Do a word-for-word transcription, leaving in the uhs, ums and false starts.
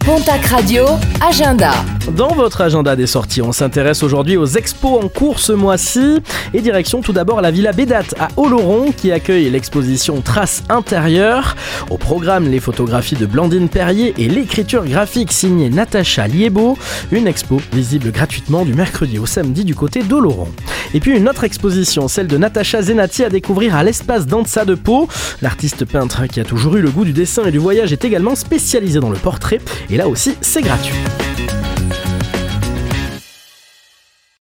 Pontac Radio, agenda. Dans votre agenda des sorties, on s'intéresse aujourd'hui aux expos en cours ce mois-ci. Et direction tout d'abord la Villa Bédat à Oloron qui accueille l'exposition Traces intérieures. Au programme, les photographies de Blandine Perrier et l'écriture graphique signée Natacha Liebo. Une expo visible gratuitement du mercredi au samedi du côté d'Oloron. Et puis une autre exposition, celle de Natacha Zenati à découvrir à l'espace Danza de Pau. L'artiste peintre qui a toujours eu le goût du dessin et du voyage est également spécialisé dans le portrait. Et là aussi, c'est gratuit.